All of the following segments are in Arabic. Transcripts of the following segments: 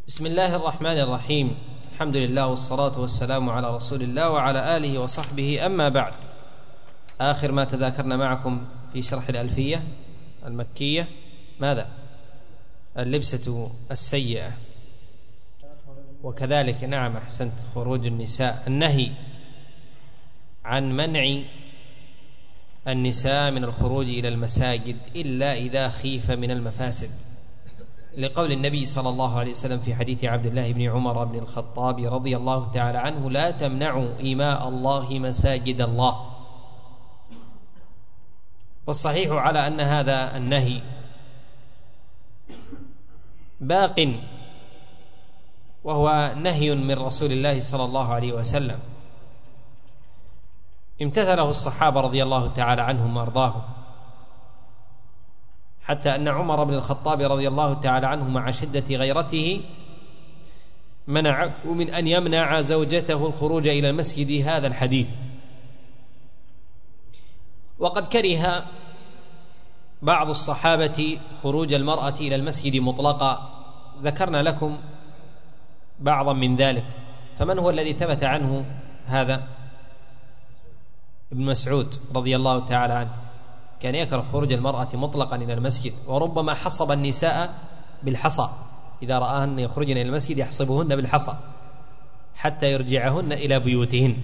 بسم الله الرحمن الرحيم. الحمد لله والصلاة والسلام على رسول الله وعلى آله وصحبه. أما بعد، آخر ما تذاكرنا معكم في شرح الألفية المكية ماذا؟ اللبسة السيئة، وكذلك نعم أحسنت خروج النساء، النهي عن منع النساء من الخروج إلى المساجد إلا إذا خيف من المفاسد، لقول النبي صلى الله عليه وسلم في حديث عبد الله بن عمر بن الخطاب رضي الله تعالى عنه: لا تمنعوا إماء الله مساجد الله. والصحيح على أن هذا النهي باق، وهو نهي من رسول الله صلى الله عليه وسلم امتثله الصحابة رضي الله تعالى عنهم وارضاهم، حتى أن عمر بن الخطاب رضي الله تعالى عنه مع شدة غيرته منعه من أن يمنع زوجته الخروج إلى المسجد هذا الحديث. وقد كره بعض الصحابة خروج المرأة إلى المسجد مطلقا، ذكرنا لكم بعضا من ذلك. فمن هو الذي ثبت عنه هذا؟ ابن مسعود رضي الله تعالى عنه كان يكره خروج المرأة مطلقا إلى المسجد، وربما حصب النساء بالحصى، إذا رآهن يخرجن إلى المسجد يحصبهن بالحصى حتى يرجعهن إلى بيوتهن.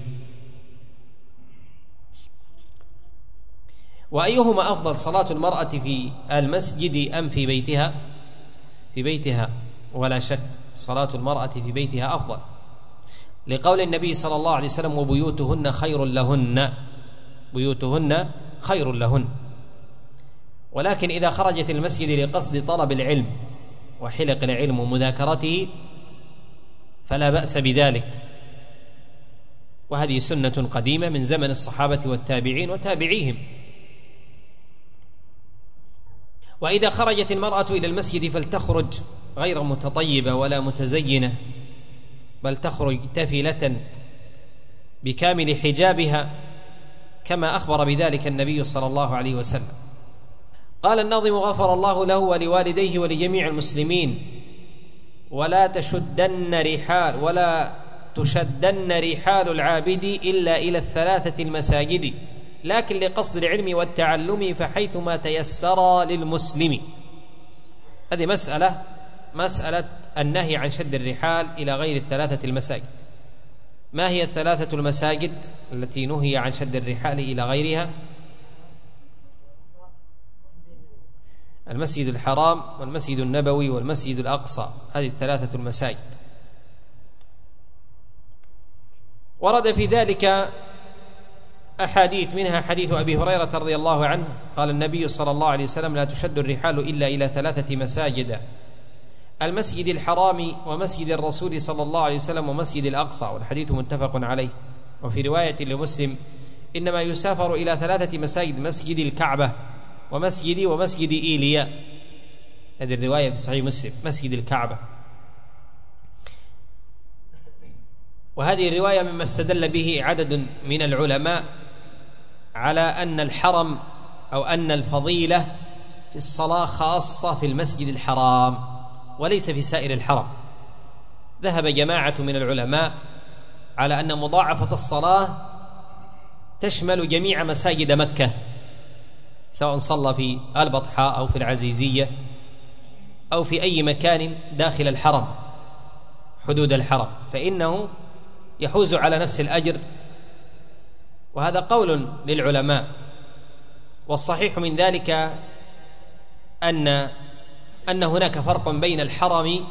وأيهما أفضل، صلاة المرأة في المسجد أم في بيتها؟ في بيتها ولا شك، صلاة المرأة في بيتها أفضل، لقول النبي صلى الله عليه وسلم: وبيوتهن خير لهن، بيوتهن خير لهن. ولكن إذا خرجت المسجد لقصد طلب العلم وحلق العلم ومذاكرته فلا بأس بذلك، وهذه سنة قديمة من زمن الصحابة والتابعين وتابعيهم. وإذا خرجت المرأة إلى المسجد فلتخرج غير متطيبة ولا متزينة، بل تخرج تفلة بكامل حجابها، كما أخبر بذلك النبي صلى الله عليه وسلم. قال الناظم: غفر الله له ولوالديه ولجميع المسلمين: ولا تشدن رحال العابد إلا إلى الثلاثة المساجد، لكن لقصد العلم والتعلم فحيثما تيسر للمسلم. هذه مسألة النهي عن شد الرحال إلى غير الثلاثة المساجد. ما هي الثلاثة المساجد التي نهي عن شد الرحال إلى غيرها؟ المسجد الحرام والمسجد النبوي والمسجد الأقصى، هذه الثلاثة المساجد. ورد في ذلك أحاديث، منها حديث أبي هريرة رضي الله عنه قال النبي صلى الله عليه وسلم: لا تشد الرحال إلا إلى ثلاثة مساجد: المسجد الحرام ومسجد الرسول صلى الله عليه وسلم ومسجد الأقصى. والحديث متفق عليه. وفي رواية لمسلم: إنما يسافر إلى ثلاثة مساجد: مسجد الكعبة ومسجد إيليا. هذه الرواية في صحيح مسلم، مسجد الكعبة. وهذه الرواية مما استدل به عدد من العلماء على أن الحرم أو أن الفضيلة في الصلاة خاصة في المسجد الحرام وليس في سائر الحرم. ذهب جماعة من العلماء على أن مضاعفة الصلاة تشمل جميع مساجد مكة، سواء صلى في البطحاء أو في العزيزية أو في أي مكان داخل الحرم حدود الحرم، فإنه يحوز على نفس الأجر. وهذا قول للعلماء. والصحيح من ذلك أن هناك فرق بين الحرم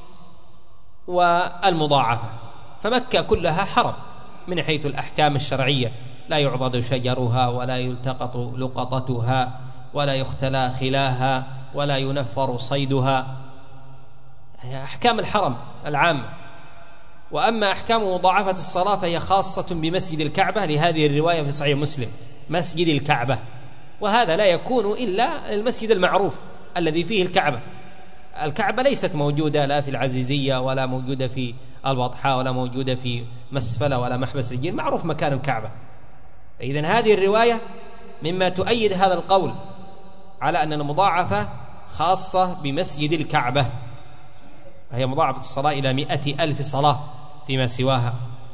والمضاعفة. فمكة كلها حرم من حيث الأحكام الشرعية، لا يعضد شجرها ولا يلتقط لقطتها ولا يختلى خلاها ولا ينفر صيدها، أحكام الحرم العامة. وأما أحكام مضاعفة الصلاة فهي خاصة بمسجد الكعبة، لهذه الرواية في صحيح مسلم: مسجد الكعبة. وهذا لا يكون إلا المسجد المعروف الذي فيه الكعبة. الكعبة ليست موجودة لا في العزيزية ولا موجودة في البطحاء ولا موجودة في مسفلة ولا محبس الجيل، معروف مكان الكعبة. إذن هذه الرواية مما تؤيد هذا القول على أن المضاعفة خاصة بمسجد الكعبة. هي مضاعفة الصلاة إلى 100,000 صلاة فيما سواها.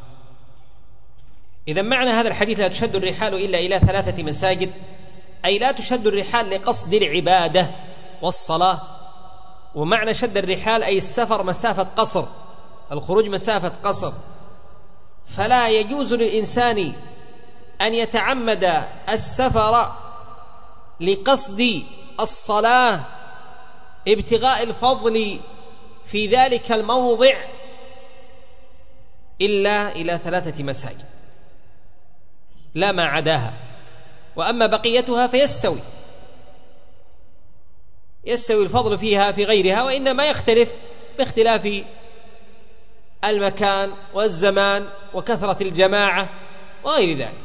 إذا معنى هذا الحديث لا تشد الرحال إلا إلى 3 مساجد، أي لا تشد الرحال لقصد العبادة والصلاة. ومعنى شد الرحال أي السفر مسافة قصر، الخروج مسافة قصر، فلا يجوز للإنسان أن يتعمد السفر لقصد الصلاة ابتغاء الفضل في ذلك الموضع إلا إلى 3 مساجد لا ما عداها. وأما بقيتها فيستوي الفضل فيها في غيرها، وإنما يختلف باختلاف المكان والزمان وكثرة الجماعة وغير ذلك.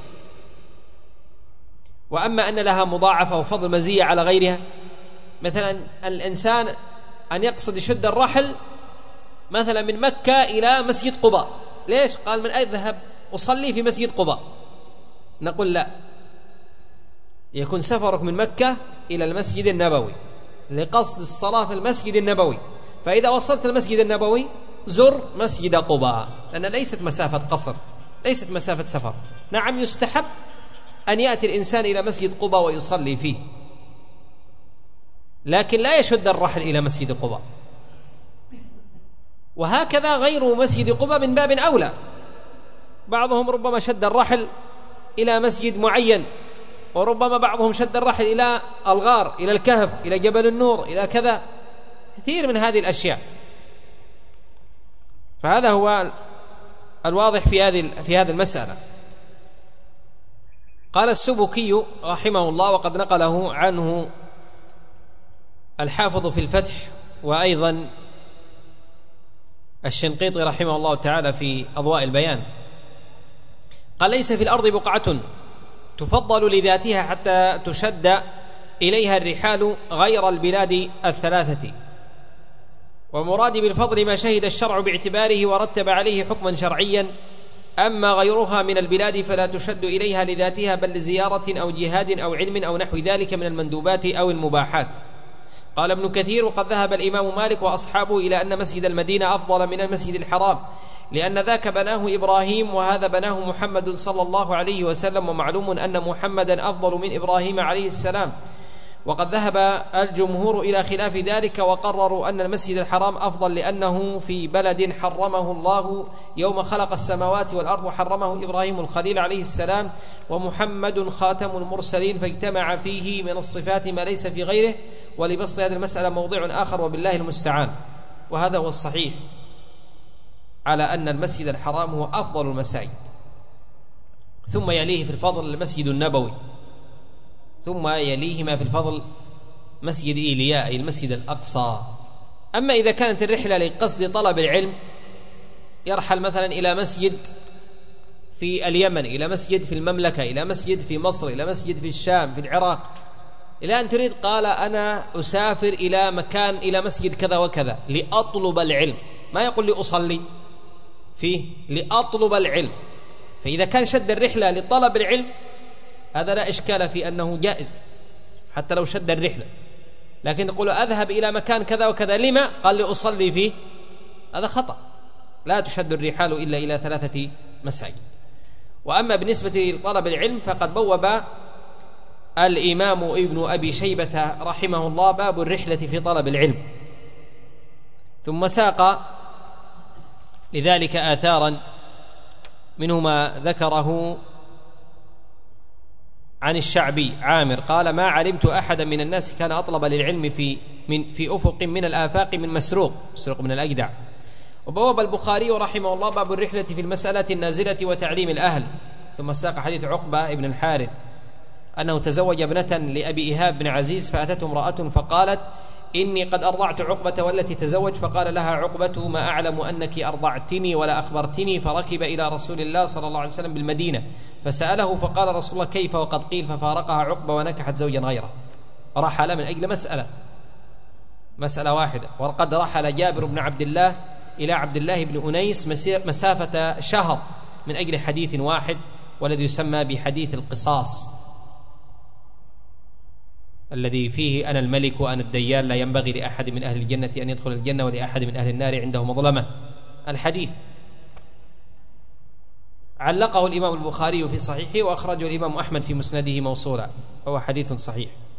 وأما أن لها مضاعفة وفضل مزية على غيرها، مثلا الإنسان أن يقصد يشد الرحل مثلا من مكة إلى مسجد قباء، ليش؟ قال من أذهب أصلي في مسجد قباء، نقول لا، يكون سفرك من مكة إلى المسجد النبوي لقصد الصلاة في المسجد النبوي، فإذا وصلت المسجد النبوي زر مسجد قباء، لأن ليست مسافة قصر، ليست مسافة سفر. نعم يستحب أن يأتي الإنسان إلى مسجد قباء ويصلي فيه، لكن لا يشد الرحل إلى مسجد قباء. وهكذا غير مسجد قباء من باب أولى، بعضهم ربما شد الرحل إلى مسجد معين، وربما بعضهم شد الرحل إلى الغار، إلى الكهف، إلى جبل النور، إلى كذا، كثير من هذه الأشياء. فهذا هو الواضح في هذه المسألة. قال السبكي رحمه الله، وقد نقله عنه الحافظ في الفتح وأيضا الشنقيطي رحمه الله تعالى في أضواء البيان، قال: ليس في الأرض بقعة تفضل لذاتها حتى تشد إليها الرحال غير البلاد 3، ومراد بالفضل ما شهد الشرع باعتباره ورتب عليه حكما شرعيا، أما غيرها من البلاد فلا تشد إليها لذاتها، بل لزيارة أو جهاد أو علم أو نحو ذلك من المندوبات أو المباحات. قال ابن كثير: وقد ذهب الإمام مالك وأصحابه إلى أن مسجد المدينة أفضل من المسجد الحرام، لأن ذاك بناه إبراهيم وهذا بناه محمد صلى الله عليه وسلم، ومعلوم أن محمدا أفضل من إبراهيم عليه السلام. وقد ذهب الجمهور إلى خلاف ذلك، وقرروا أن المسجد الحرام أفضل لأنه في بلد حرمه الله يوم خلق السماوات والأرض، وحرمه إبراهيم الخليل عليه السلام، ومحمد خاتم المرسلين، فاجتمع فيه من الصفات ما ليس في غيره. ولبسط هذه المسألة موضع آخر وبالله المستعان. وهذا هو الصحيح على أن المسجد الحرام هو أفضل المساجد، ثم يليه في الفضل المسجد النبوي، ثم يليهما في الفضل مسجد إيلياء أي المسجد الأقصى. أما إذا كانت الرحلة لقصد طلب العلم، يرحل مثلا إلى مسجد في اليمن، إلى مسجد في المملكة، إلى مسجد في مصر، إلى مسجد في الشام، في العراق، إلى أن تريد قال أنا أسافر إلى مكان، إلى مسجد كذا وكذا لأطلب العلم، ما يقول لي أصلي فيه، لأطلب العلم. فإذا كان شد الرحلة لطلب العلم هذا لا إشكال في أنه جائز حتى لو شد الرحلة، لكن تقول أذهب إلى مكان كذا وكذا لما؟ قال لي أصلي فيه، هذا خطأ. لا تشد الرحال إلا إلى 3 مساجد. وأما بالنسبة لطلب العلم فقد بوب الإمام ابن أبي شيبة رحمه الله باب الرحلة في طلب العلم، ثم ساق لذلك آثارا، منه ما ذكره عن الشعبي عامر قال: ما علمت أحدا من الناس كان أطلب للعلم في أفق من الآفاق من مسروق من الأجدع. وبواب البخاري رحمه الله باب الرحلة في المسألة النازلة وتعليم الأهل. ثم ساق حديث عقبة ابن الحارث أنه تزوج ابنة لأبي إيهاب بن عزيز، فأتته امرأة فقالت: إني قد أرضعت عقبة والتي تزوج. فقال لها عقبة: ما أعلم أنك أرضعتني ولا أخبرتني. فركب إلى رسول الله صلى الله عليه وسلم بالمدينة فسأله، فقال رسول الله: كيف وقد قيل؟ ففارقها عقبة ونكحت زوجا غيره. رحل من أجل مسألة واحدة. وقد رحل جابر بن عبد الله إلى عبد الله بن أنيس مسافة شهر من أجل حديث واحد، والذي يسمى بحديث القصاص. الذي فيه أنا الملك وأنا الديان، لا ينبغي لأحد من أهل الجنة أن يدخل الجنة ولأحد من أهل النار عنده مظلمة. الحديث علقه الإمام البخاري في صحيحه، وأخرجه الإمام أحمد في مسنده موصولا، وهو حديث صحيح.